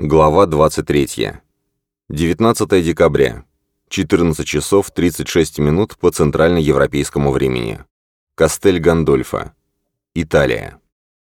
Глава 23. 19 декабря. 14 часов 36 минут по центральноевропейскому времени. Кастель Гандольфо. Италия.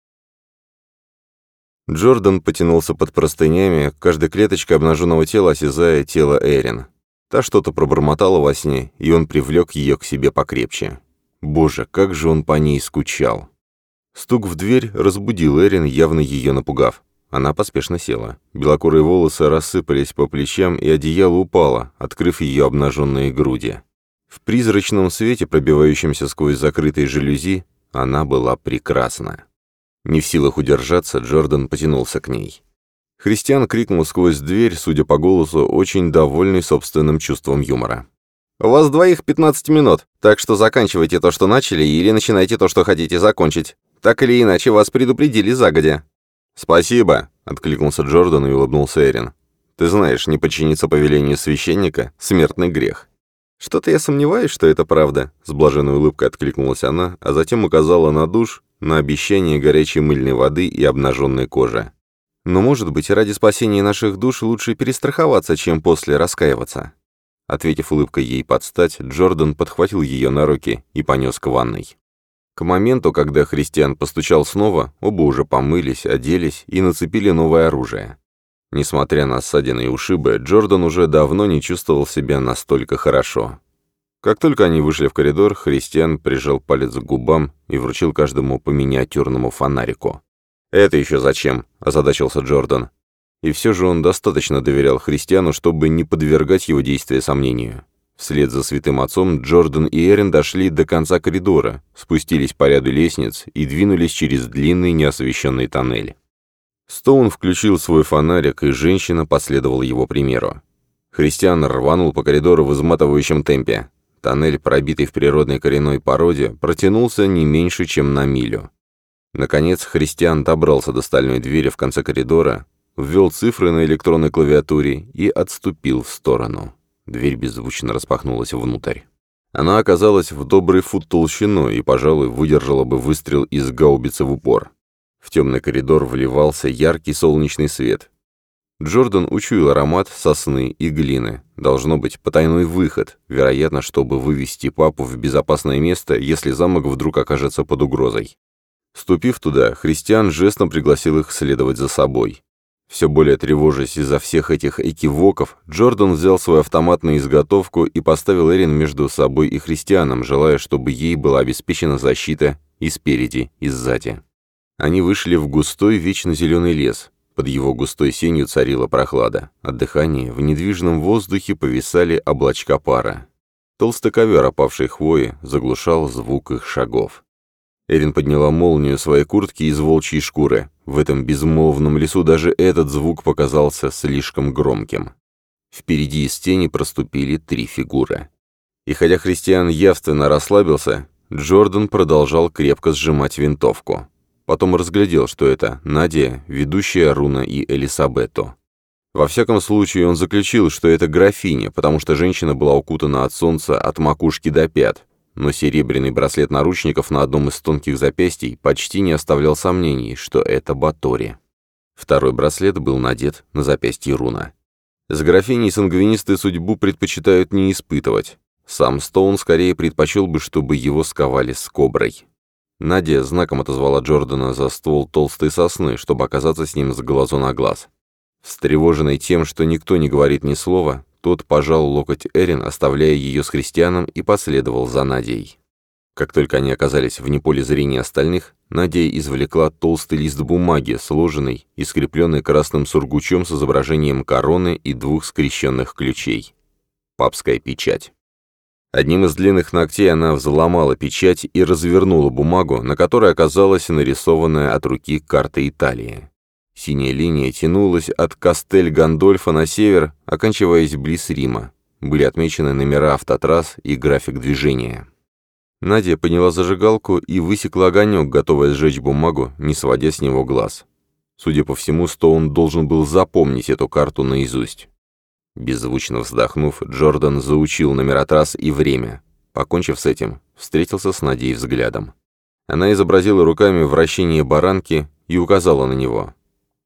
Джордан потянулся под простынями, каждой клеточкой обнаженного тела осязая тело Эрин. Та что-то пробормотала во сне, и он привлек ее к себе покрепче. Боже, как же он по ней скучал. Стук в дверь разбудил Эрин, явно ее напугав. Она поспешно села. Белокурые волосы рассыпались по плечам, и одеяло упало, открыв ее обнаженные груди. В призрачном свете, пробивающемся сквозь закрытые жалюзи, она была прекрасна. Не в силах удержаться, Джордан потянулся к ней. Христиан крикнул сквозь дверь, судя по голосу, очень довольный собственным чувством юмора. «У вас двоих 15 минут, так что заканчивайте то, что начали, или начинайте то, что хотите закончить. Так или иначе, вас предупредили загодя». «Спасибо», — откликнулся Джордан и улыбнулся Эрин. «Ты знаешь, не подчиниться повелению священника — смертный грех». «Что-то я сомневаюсь, что это правда», — с блаженной улыбкой откликнулась она, а затем указала на душ, на обещание горячей мыльной воды и обнаженной кожи. «Но, может быть, ради спасения наших душ лучше перестраховаться, чем после раскаиваться». Ответив улыбкой ей под стать, Джордан подхватил ее на руки и понес к ванной. К моменту, когда Христиан постучал снова, оба уже помылись, оделись и нацепили новое оружие. Несмотря на ссадины и ушибы, Джордан уже давно не чувствовал себя настолько хорошо. Как только они вышли в коридор, Христиан прижал палец к губам и вручил каждому по миниатюрному фонарику. «Это еще зачем?» – озадачился Джордан. И все же он достаточно доверял Христиану, чтобы не подвергать его действия сомнению. Вслед за святым отцом Джордан и Эрин дошли до конца коридора, спустились по ряду лестниц и двинулись через длинный неосвещенный тоннель. Стоун включил свой фонарик, и женщина последовала его примеру. Христиан рванул по коридору в изматывающем темпе. Тоннель, пробитый в природной коренной породе, протянулся не меньше, чем на милю. Наконец Христиан добрался до стальной двери в конце коридора, ввел цифры на электронной клавиатуре и отступил в сторону. Дверь беззвучно распахнулась внутрь. Она оказалась в добрый фут толщиной и, пожалуй, выдержала бы выстрел из гаубицы в упор. В темный коридор вливался яркий солнечный свет. Джордан учуял аромат сосны и глины. Должно быть потайной выход, вероятно, чтобы вывести папу в безопасное место, если замок вдруг окажется под угрозой. Ступив туда, Христиан жестом пригласил их следовать за собой. Все более тревожась из-за всех этих экивоков, Джордан взял свой автомат на изготовку и поставил Эрин между собой и Христианом, желая, чтобы ей была обеспечена защита и спереди, и сзади. Они вышли в густой вечно зеленый лес. Под его густой сенью царила прохлада. От дыхания в недвижном воздухе повисали облачка пара. Толстый ковер опавшей хвои заглушал звук их шагов. Эрин подняла молнию своей куртки из волчьей шкуры. В этом безмолвном лесу даже этот звук показался слишком громким. Впереди из тени проступили 3 фигуры. И хотя Христиан явственно расслабился, Джордан продолжал крепко сжимать винтовку. Потом разглядел, что это Надя, ведущая Руна и Элисабетто. Во всяком случае, он заключил, что это графиня, потому что женщина была укутана от солнца от макушки до пят, но серебряный браслет наручников на одном из тонких запястий почти не оставлял сомнений, что это Батори. Второй браслет был надет на запястье Руна. С графиней сангвинисты судьбу предпочитают не испытывать. Сам Стоун скорее предпочел бы, чтобы его сковали с коброй. Надя знаком отозвала Джордана за ствол толстой сосны, чтобы оказаться с ним с глазу на глаз. Встревоженный тем, что никто не говорит ни слова, тот пожал локоть Эрин, оставляя ее с Христианом, и последовал за Надей. Как только они оказались вне поля зрения остальных, Надя извлекла толстый лист бумаги, сложенный и скрепленный красным сургучом с изображением короны и 2 скрещенных ключей. Папская печать. Одним из длинных ногтей она взломала печать и развернула бумагу, на которой оказалась нарисованная от руки карта Италии. Синяя линия тянулась от Кастель Гандольфо на север, оканчиваясь близ Рима. Были отмечены номера автотрасс и график движения. Надя подняла зажигалку и высекла огонек, готовая сжечь бумагу, не сводя с него глаз. Судя по всему, Стоун должен был запомнить эту карту наизусть. Беззвучно вздохнув, Джордан заучил номера трасс и время. Покончив с этим, встретился с Надей взглядом. Она изобразила руками вращение баранки и указала на него.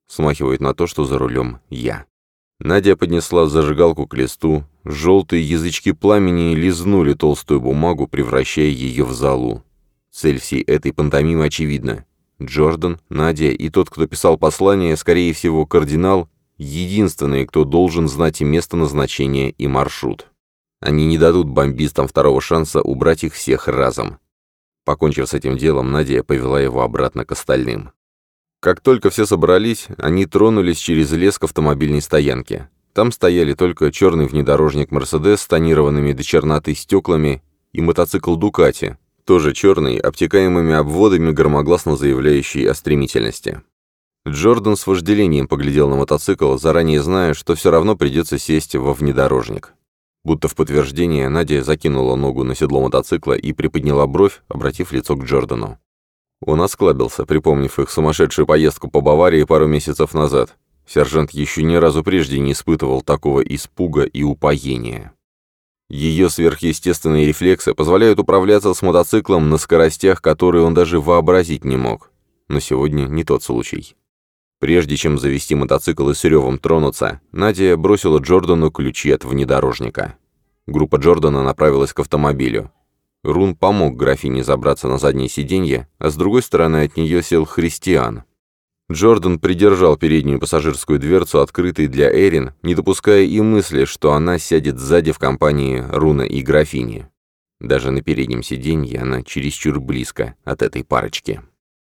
Смахивает на то, что за рулем я. Надя поднесла зажигалку к листу, желтые язычки пламени лизнули толстую бумагу, превращая ее в золу. Цель всей этой пантомимы очевидна. Джордан, Надя и тот, кто писал послание, скорее всего, кардинал, единственные, кто должен знать и место назначения, и маршрут. Они не дадут бомбистам второго шанса убрать их всех разом. Покончив с этим делом, Надя повела его обратно к остальным. Как только все собрались, они тронулись через лес к автомобильной стоянке. Там стояли только черный внедорожник «Мерседес» с тонированными до черноты стеклами и мотоцикл «Дукати», тоже черный, обтекаемыми обводами, громогласно заявляющий о стремительности. Джордан с вожделением поглядел на мотоцикл, заранее зная, что все равно придется сесть во внедорожник. Будто в подтверждение, Надя закинула ногу на седло мотоцикла и приподняла бровь, обратив лицо к Джордану. Он осклабился, припомнив их сумасшедшую поездку по Баварии пару месяцев назад. Сержант еще ни разу прежде не испытывал такого испуга и упоения. Ее сверхъестественные рефлексы позволяют управляться с мотоциклом на скоростях, которые он даже вообразить не мог. Но сегодня не тот случай. Прежде чем завести мотоцикл и с ревом тронуться, Надя бросила Джордану ключи от внедорожника. Группа Джордана направилась к автомобилю. Рун помог графине забраться на заднее сиденье, а с другой стороны от нее сел Христиан. Джордан придержал переднюю пассажирскую дверцу, открытой для Эрин, не допуская и мысли, что она сядет сзади в компании Руна и графини. Даже на переднем сиденье она чересчур близко от этой парочки.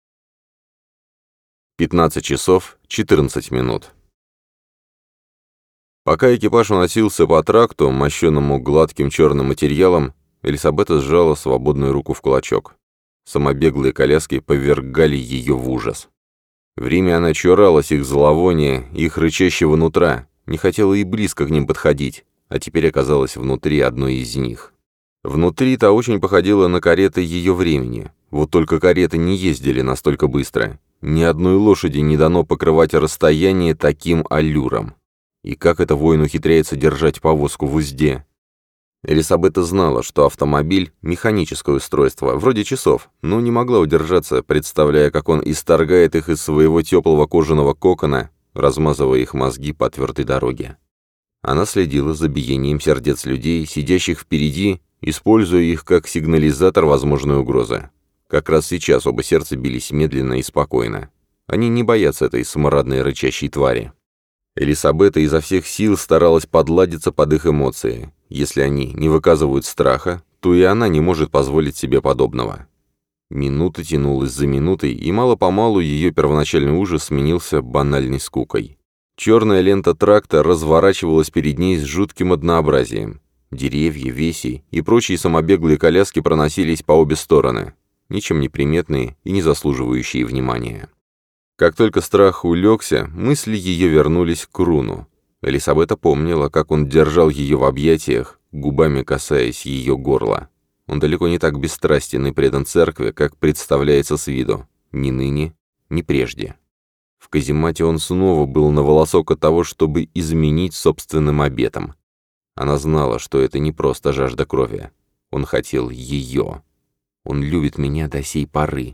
15 часов 14 минут. Пока экипаж уносился по тракту, мощенному гладким черным материалом, Элисабета сжала свободную руку в кулачок. Самобеглые коляски повергали ее в ужас. Время она чуралась их зловония, их рычащего нутра, не хотела и близко к ним подходить, а теперь оказалась внутри одной из них. Внутри та очень походила на кареты ее времени, вот только кареты не ездили настолько быстро. Ни одной лошади не дано покрывать расстояние таким аллюром. И как это воин ухитряется держать повозку в узде? Элисабета знала, что автомобиль — механическое устройство, вроде часов, но не могла удержаться, представляя, как он исторгает их из своего теплого кожаного кокона, размазывая их мозги по твердой дороге. Она следила за биением сердец людей, сидящих впереди, используя их как сигнализатор возможной угрозы. Как раз сейчас оба сердца бились медленно и спокойно. Они не боятся этой смрадной рычащей твари. Элисабета изо всех сил старалась подладиться под их эмоции. Если они не выказывают страха, то и она не может позволить себе подобного. Минута тянулась за минутой, и мало-помалу ее первоначальный ужас сменился банальной скукой. Черная лента тракта разворачивалась перед ней с жутким однообразием. Деревья, веси и прочие самобеглые коляски проносились по обе стороны, ничем не приметные и не заслуживающие внимания. Как только страх улегся, мысли ее вернулись к Руну. Элисабета помнила, как он держал ее в объятиях, губами касаясь ее горла. Он далеко не так бесстрастен и предан церкви, как представляется с виду, ни ныне, ни прежде. В каземате он снова был на волосок от того, чтобы изменить собственным обетом. Она знала, что это не просто жажда крови. Он хотел ее. Он любит меня до сей поры.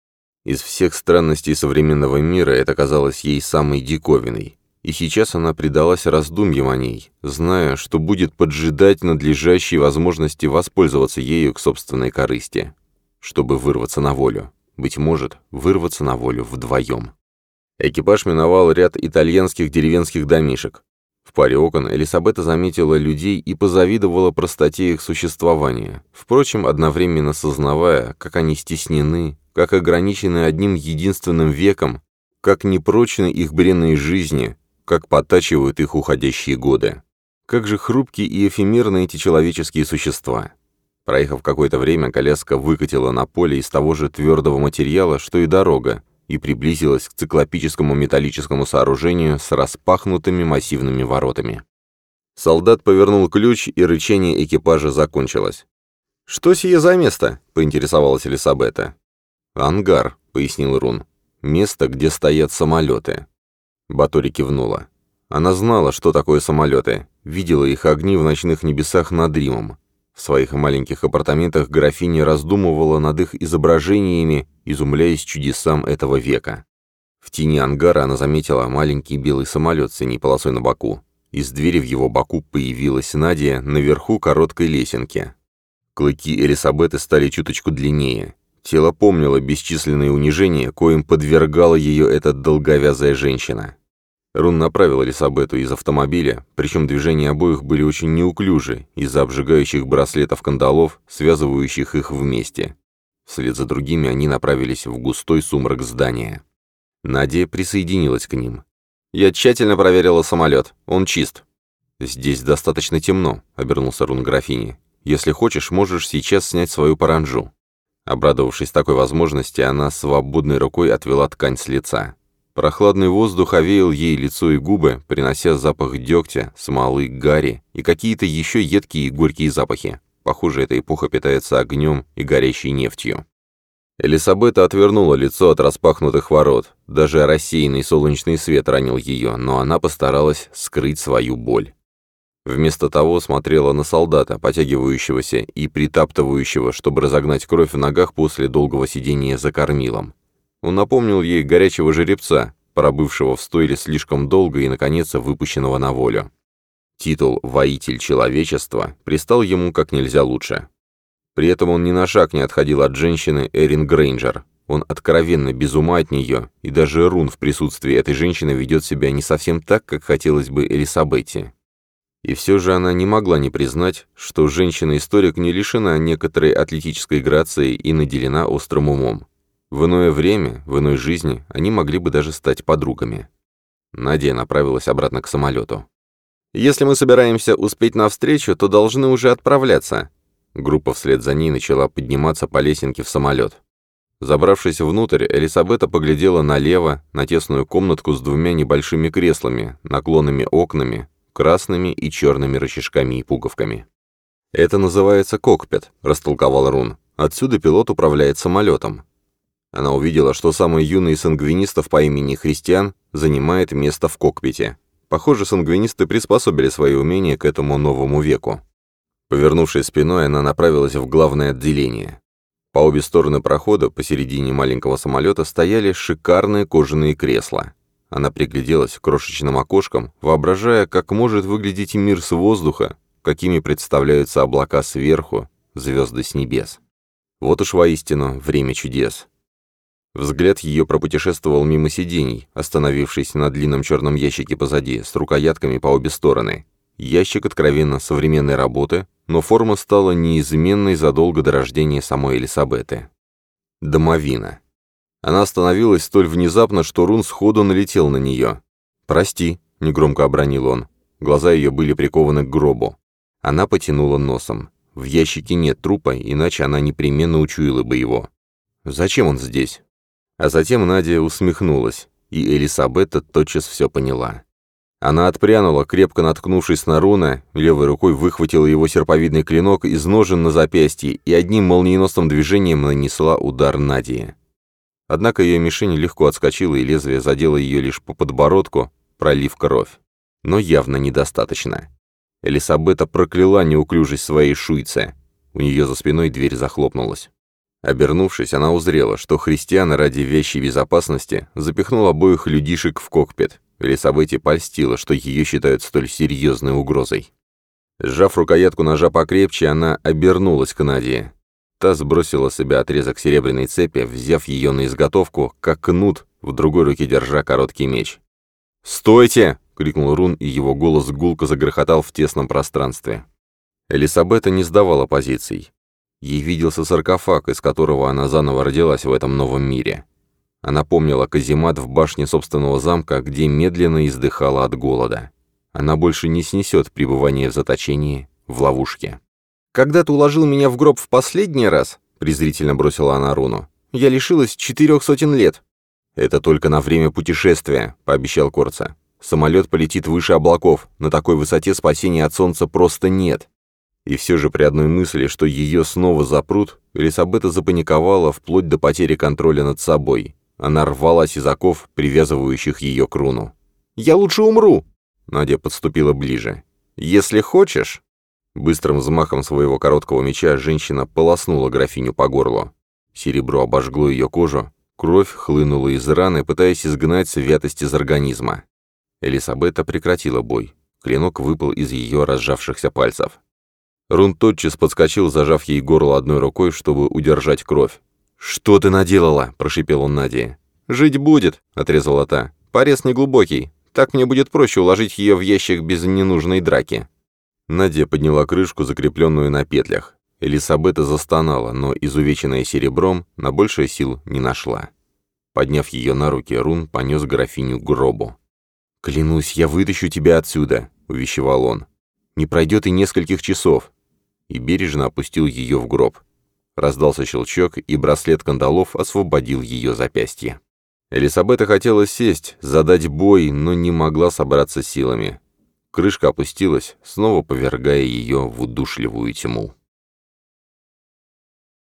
Из всех странностей современного мира это казалось ей самой диковиной. И сейчас она предалась раздумьям о ней, зная, что будет поджидать надлежащей возможности воспользоваться ею к собственной корысти, чтобы вырваться на волю. Быть может, вырваться на волю вдвоем. Экипаж миновал ряд итальянских деревенских домишек. В паре окон Элисабета заметила людей и позавидовала простоте их существования, впрочем, одновременно сознавая, как они стеснены, как ограничены одним единственным веком, как непрочны их бренные жизни, как подтачивают их уходящие годы. Как же хрупкие и эфемерны эти человеческие существа. Проехав какое-то время, коляска выкатила на поле из того же твердого материала, что и дорога, и приблизилась к циклопическому металлическому сооружению с распахнутыми массивными воротами. Солдат повернул ключ, и рычание экипажа закончилось. «Что сие за место?» — поинтересовалась Элисабета. «Ангар», — пояснил Рун. «Место, где стоят самолеты». Батори кивнула. Она знала, что такое самолеты, видела их огни в ночных небесах над Римом. В своих маленьких апартаментах графиня раздумывала над их изображениями, изумляясь чудесам этого века. В тени ангара она заметила маленький белый самолет с синей полосой на боку. Из двери в его боку появилась Надя наверху короткой лесенки. Клыки Элисабеты стали чуточку длиннее. Тело помнило бесчисленные унижения, коим подвергала ее эта долговязая женщина. Рун направил Элисабету из автомобиля, причем движения обоих были очень неуклюжи из-за обжигающих браслетов-кандалов, связывающих их вместе. Вслед за другими они направились в густой сумрак здания. Надя присоединилась к ним. «Я тщательно проверила самолет. Он чист». «Здесь достаточно темно», — обернулся Рун к графине. «Если хочешь, можешь сейчас снять свою паранджу». Обрадовавшись такой возможности, она свободной рукой отвела ткань с лица. Прохладный воздух овеял ей лицо и губы, принося запах дегтя, смолы, гари и какие-то еще едкие и горькие запахи. Похоже, эта эпоха питается огнем и горящей нефтью. Элисабета отвернула лицо от распахнутых ворот. Даже рассеянный солнечный свет ранил ее, но она постаралась скрыть свою боль. Вместо того смотрела на солдата, потягивающегося и притаптывающего, чтобы разогнать кровь в ногах после долгого сидения за кормилом. Он напомнил ей горячего жеребца, пробывшего в стойле слишком долго и, наконец, выпущенного на волю. Титул «Воитель человечества» пристал ему как нельзя лучше. При этом он ни на шаг не отходил от женщины Эрин Грейнджер. Он откровенно без ума от нее, и даже Рун в присутствии этой женщины ведет себя не совсем так, как хотелось бы Элисабете. И все же она не могла не признать, что женщина-историк не лишена некоторой атлетической грации и наделена острым умом. В иное время, в иной жизни они могли бы даже стать подругами. Надя направилась обратно к самолету. «Если мы собираемся успеть навстречу, то должны уже отправляться». Группа вслед за ней начала подниматься по лесенке в самолет. Забравшись внутрь, Элисабета поглядела налево, на тесную комнатку с двумя небольшими креслами, наклонными окнами, красными и черными рычажками и пуговками. «Это называется кокпит», — растолковал Рун. «Отсюда пилот управляет самолетом». Она увидела, что самый юный из сангвинистов по имени Христиан занимает место в кокпите. Похоже, сангвинисты приспособили свои умения к этому новому веку. Повернувшись спиной, она направилась в главное отделение. По обе стороны прохода, посередине маленького самолета, стояли шикарные кожаные кресла. Она пригляделась к крошечным окошкам, воображая, как может выглядеть мир с воздуха, какими представляются облака сверху, звезды с небес. Вот уж воистину время чудес. Взгляд ее пропутешествовал мимо сидений, остановившись на длинном черном ящике позади, с рукоятками по обе стороны. Ящик откровенно современной работы, но форма стала неизменной задолго до рождения самой Элисабеты. Домовина. Она остановилась столь внезапно, что Рун сходу налетел на нее. «Прости», — негромко обронил он. Глаза ее были прикованы к гробу. Она потянула носом. В ящике нет трупа, иначе она непременно учуяла бы его. «Зачем он здесь?» А затем Надя усмехнулась, и Элисабета тотчас все поняла. Она отпрянула, крепко наткнувшись на Руна, левой рукой выхватила его серповидный клинок из ножен на запястье и одним молниеносным движением нанесла удар Наде. Однако ее мишень легко отскочила, и лезвие задело ее лишь по подбородку, пролив кровь. Но явно недостаточно. Элисабета прокляла неуклюжесть своей шуйце. У нее за спиной дверь захлопнулась. Обернувшись, она узрела, что Христиан ради вещей безопасности запихнул обоих людишек в кокпит. Элисабете польстило, что ее считают столь серьезной угрозой. Сжав рукоятку ножа покрепче, она обернулась к Наде. Та сбросила с себя отрезок серебряной цепи, взяв ее на изготовку, как кнут, в другой руке держа короткий меч. «Стойте!» — крикнул Рун, и его голос гулко загрохотал в тесном пространстве. Элисабета не сдавала позиций. Ей виделся саркофаг, из которого она заново родилась в этом новом мире. Она помнила каземат в башне собственного замка, где медленно издыхала от голода. Она больше не снесет пребывание в заточении, в ловушке. «Когда ты уложил меня в гроб в последний раз», — презрительно бросила она Руну, — «я лишилась 400 лет». «Это только на время путешествия», — пообещал Корца. «Самолет полетит выше облаков, на такой высоте спасения от солнца просто нет». И все же при одной мысли, что ее снова запрут, Элисабета запаниковала вплоть до потери контроля над собой. Она рвалась из оков, привязывающих ее к Руну. «Я лучше умру!» Надя подступила ближе. «Если хочешь...» Быстрым взмахом своего короткого меча женщина полоснула графиню по горлу. Серебро обожгло ее кожу, Кровь хлынула из раны, пытаясь изгнать святость из организма. Элисабета прекратила бой. Клинок выпал из ее разжавшихся пальцев. Рун тотчас подскочил, зажав ей горло одной рукой, чтобы удержать кровь. «Что ты наделала?» – прошипел он Наде. «Жить будет», – отрезала та. «Порез неглубокий. Так мне будет проще уложить ее в ящик без ненужной драки». Надя подняла крышку, закрепленную на петлях. Элисабета застонала, но изувеченная серебром на большее сил не нашла. Подняв ее на руки, Рун понес графиню к гробу. «Клянусь, я вытащу тебя отсюда», — увещевал он. «Не пройдет и нескольких часов». И бережно опустил ее в гроб. Раздался щелчок, и браслет кандалов освободил ее запястье. Элисабета хотела сесть, задать бой, но не могла собраться силами. Крышка опустилась, снова повергая ее в удушливую тьму.